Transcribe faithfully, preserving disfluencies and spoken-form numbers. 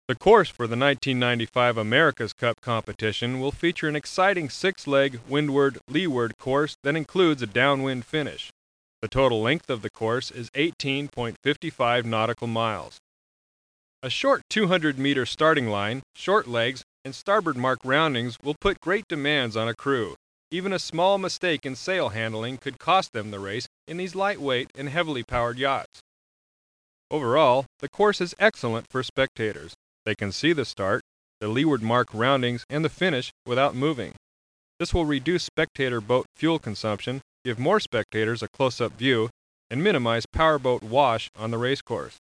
The course for the nineteen ninety-five America's Cup competition will feature an exciting six-leg windward-leeward course that includes a downwind finish. The total length of the course is eighteen point five five nautical miles. A short two hundred meter starting line, short legs, and starboard mark roundings will put great demands on a crew. Even a small mistake in sail handling could cost them the race in these lightweight and heavily powered yachts. Overall, the course is excellent for spectators. They can see the start, the leeward mark roundings, and the finish without moving. This will reduce spectator boat fuel consumption, give more spectators a close-up view, and minimize powerboat wash on the racecourse.